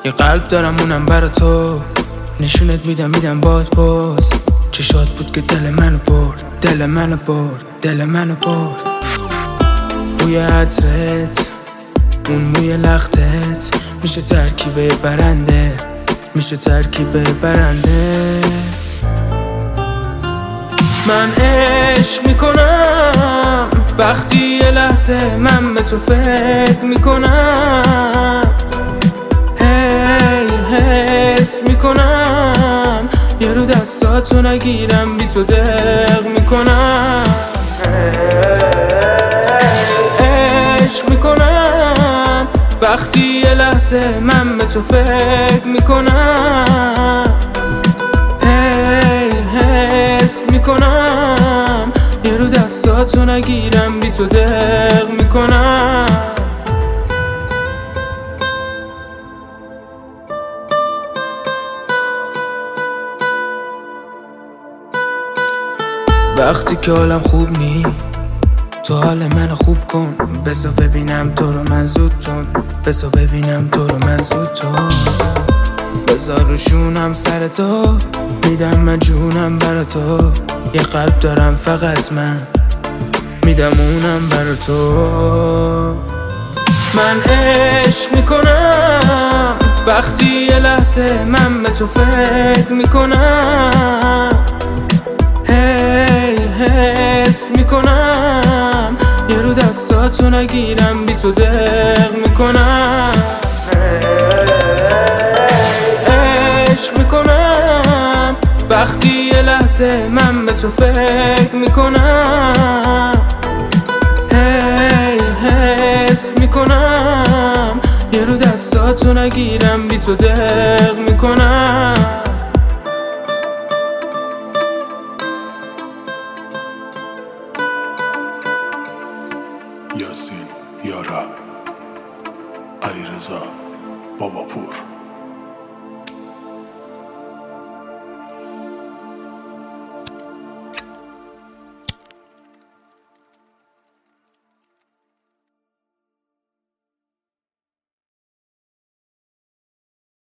یه قلب دارم اونم برا تو، نشونت میدم باز چشات بود که دل منو برد، دل منو برد، دل منو برد. بوی عطرت، اون موی لختت، میشه ترکیب برنده، میشه ترکیب برنده. من عشق میکنم وقتی یه لحظه من به تو فکر میکنم، حس میکنم یه رو دستاتو نگیرم بی تو دق میکنم. عشق میکنم وقتی یه لحظه من به تو فکر میکنم، حس میکنم یه رو دستاتو نگیرم بی تو دق میکنم. وقتی که حالم خوب نی تو حال منو خوب کن، بسا ببینم تو رو من زودتون، بسا ببینم تو رو من زودتون. بذار روشونم سر تو، میدم من جونم برا تو، یه قلب دارم فقط من، میدم اونم برا تو. من عشق میکنم وقتی یه لحظه من به تو فکر میکنم، حس میکنم یه رو دستاتو نگیرم بی تو دق میکنم. عشق میکنم وقتی یه لحظه من به تو فکر میکنم، حس میکنم یه رو دستاتو نگیرم بی تو دق میکنم. یاسین یارا، علیرضا باباپور.